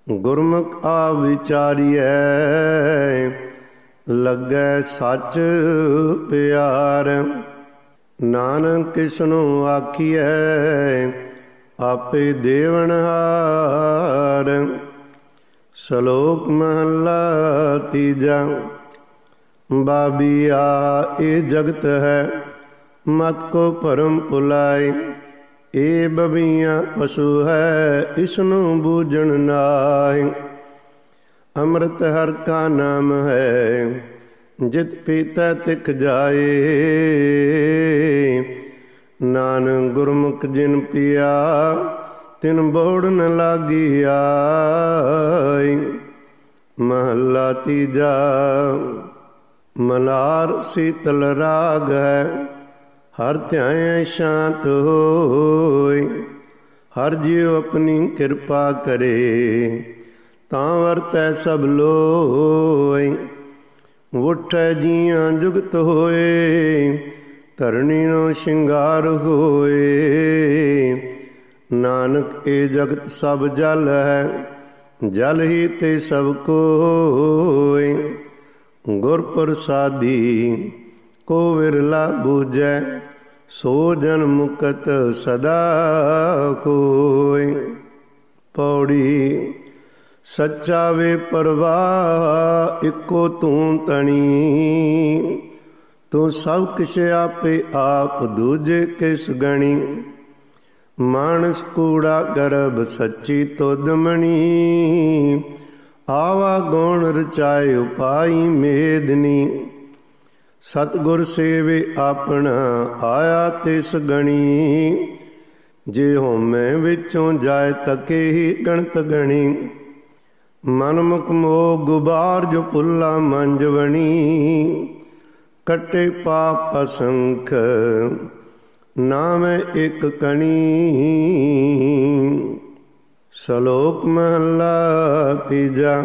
ਗੁਰਮੁਖ ਆ ਵਿਚਾਰੀਐ, ਲੱਗੈ ਸੱਚ ਪਿਆਰ। ਨਾਨਕ ਕਿਸਨੂੰ ਆਖੀਐ, ਆਪੇ ਦੇਵਨਹਾਰ। ਸ਼ਲੋਕ ਮਹਲਾ ਤੀਜਾ। ਬਾਬੀਆ ਇਹ ਜਗਤ ਹੈ, ਮਤ ਕੋ ਭਰਮ ਭੁਲਾਏ। ਇਹ ਬਬੀਆਂ ਪਸ਼ੂ ਹੈ, ਇਸਨੂੰ ਬੂਝਣ ਨਾਹੀ। ਅੰਮ੍ਰਿਤ ਹਰ ਕਾ ਨਾਮ ਹੈ, ਜਿਤ ਪੀਤਾ ਤਿਕ ਜਾਏ। ਨਾਨਕ ਗੁਰਮੁਖ ਜਿਨ ਪੀਆ, ਤਿਨ ਬੋੜ ਨ ਲਾਗੀ ਆਈ। ਮਹਲਾ ਤੀਜਾ। ਮਲਾਰ ਸੀਤਲ ਰਾਗ ਹੈ, ਹਰ ਧਿਆਏ ਸ਼ਾਂਤ ਹੋਇ। ਹਰ ਜੀਉ ਆਪਣੀ ਕਿਰਪਾ ਕਰੇ, ਤਾਂ ਵਰਤੈ ਸਭ ਲੋਇ। ਉਠੈ ਜੀਆਂ ਜੁਗਤ ਹੋਏ, ਧਰਣੀ ਨੂੰ ਸ਼ਿੰਗਾਰ ਹੋਏ। ਨਾਨਕ ਇਹ ਜਗਤ ਸਭ ਜਲ ਹੈ, ਜਲ ਹੀ ਤੇ ਸਭ ਕੋਇ। ਗੁਰ ਪ੍ਰਸਾਦੀ ਕੋ ਵਿਰਲਾ ਬੂਝੈ, ਸੋ ਜਨ ਮੁਕਤ ਸਦਾ ਹੋਇ। ਪੌੜੀ। ਸੱਚਾ ਵੇ ਪਰਵਾਹ, ਇੱਕੋ ਤੂੰ ਤਣੀ। ਤੂੰ ਸਭ ਕਿਛ ਆਪੇ ਆਪ, ਦੂਜੇ ਕਿਸ ਗਣੀ। ਮਾਨਸ ਕੂੜਾ ਗਰਭ, ਸੱਚੀ ਤੁਧ ਮਣੀ। ਆਵਾ ਗੁਣ ਰਚਾਏ, ਉਪਾਈ ਮੇਦਨੀ। ਸਤਿਗੁਰ ਸੇਵੇ ਆਪਣਾ, ਆਇਆ ਤਿਸ ਗਣੀ। ਜੇ ਹੋਮੈ ਵਿੱਚੋਂ ਜਾਏ, ਤਕੇ ਹੀ ਗਣਤ ਗਣੀ। ਮਨ ਮੁਖ ਮੋਹ ਗੁਬਾਰ, ਜੋ ਭੁੱਲਾ ਮੰਜਵਣੀ। ਕੱਟੇ ਪਾਪ ਅਸੰਖ, ਨਾਮੈ ਇੱਕ ਕਣੀ। ਸ਼ਲੋਕ ਮਹਲਾ ਤੀਜਾ।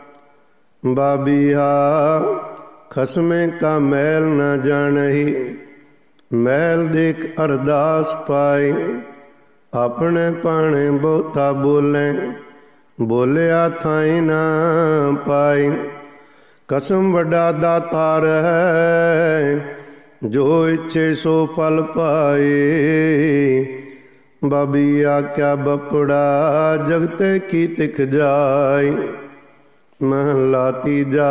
ਬਾਬੀਆ ਖਸਮੇ ਕਾ ਮੈਲ ਨ ਜਾਣਹੀ। ਮੈਲ ਦੇਖ ਅਰਦਾਸ ਪਾਈ, ਆਪਣੇ ਭਾਣੇ ਬਹੁਤਾ ਬੋਲੇ। ਬੋਲਿਆ ਥਾਈ ਨਾ ਪਾਈ। ਕਸਮ ਵੱਡਾ ਦਾਤਾਰ ਹੈ, ਜੋ ਇੱਛੇ ਸੋ ਫਲ ਪਾਏ। ਬਾਬੀਆ ਕਿਆ ਬਪੜਾ, ਜਗਤੇ ਕੀ ਤਿਖ ਜਾਏ। ਮਹਲਾ ਤੀਜਾ।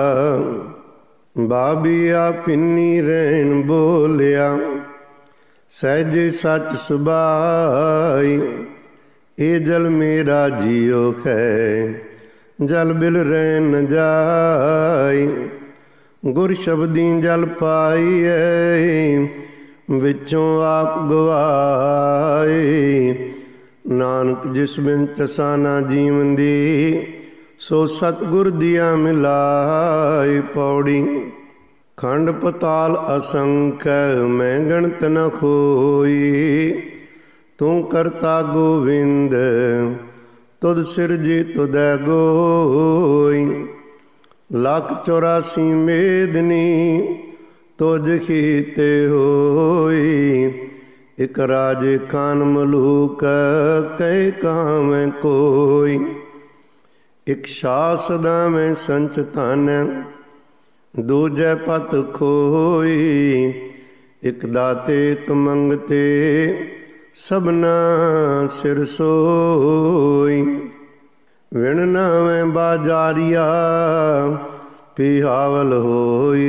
ਬਾਬੀਆ ਪਿੰਨੀ ਰਹਿਣ ਬੋਲਿਆ, ਸਹਿਜੇ ਸੱਚ ਸੁਭਾਈ। ਇਹ ਜਲ ਮੇਰਾ ਜੀਉ ਹੈ, ਜਲ ਬਿਲ ਰਹਿ ਨ ਜਾਈ। ਗੁਰ ਸ਼ਬਦੀ ਜਲ ਪਾਈਐ, ਵਿੱਚੋਂ ਆਪ ਗਵਾਏ। ਨਾਨਕ ਜਿਸ ਬਿਨ ਚਸਾ ਨਾ ਜੀਵਨ ਦੀ, ਸੋ ਸਤਿਗੁਰ ਦੀਆ ਮਿਲਾਈ। ਪੌੜੀ। ਖੰਡ ਪਤਾਲ ਅਸੰਖ, ਮੈਂ ਗਣਤ ਨ ਖੋਈ। ਤੂੰ ਕਰਤਾ ਗੋਵਿੰਦ, ਤੁਧ ਸਿਰਜੇ ਤੁਧੈ ਗੋਈ। ਲੱਖ 84 ਮੇਦਨੀ, ਤੁਝ ਕੀਤੇ ਹੋਈ। ਇਕ ਰਾਜੇ ਖਾਨ ਮਲੂਕ, ਕਹਿ ਕਾਵੇਂ ਕੋਈ। ਇਕ ਸਾਸ ਦਾਵੇਂ ਸੰਚ ਧਨ, ਦੂਜੈ ਪਤ ਖੋਈ। ਇਕ ਦਾਤੇ ਇਕ ਮੰਗਤੇ, ਸਭਨਾ ਸਿਰ ਸੋਈ। ਵਿਣ ਨਾਵੇਂ ਬਾਜਾਰੀਆ, ਪਿਹਾਵਲ ਹੋਈ।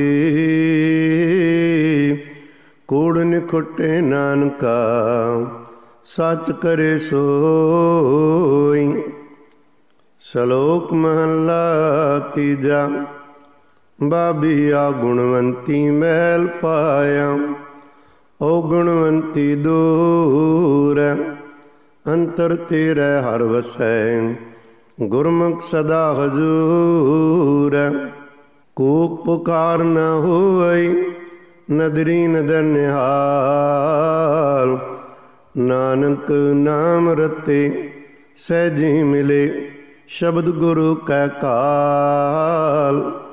ਕੂੜ ਨਿਖੁੱਟੇ ਨਾਨਕਾ, ਸੱਚ ਕਰੇ ਸੋਈ। ਸ਼ਲੋਕ ਮਹਲਾ ਤੀਜਾ। ਬਾਬੀਆ ਗੁਣਵੰਤੀ ਮਹਿਲ ਪਾਇਆ, ਓ ਗੁਣਵੰਤੀ ਦੂਰ। ਅੰਤਰ ਤੇਰੇ ਹਰ ਵਸੈ, ਗੁਰਮੁਖ ਸਦਾ ਹਜੂਰ। ਕੂਕ ਪੁਕਾਰ ਨ ਹੋਈ, ਨਦਰੀ ਨਦਰ ਨਿਹਾਲ। ਨਾਨਕ ਨਾਮ ਰਤੇ, ਸਹਿਜੀ ਮਿਲੇ, ਸ਼ਬਦ ਗੁਰੂ ਕੈ ਕਾਲ।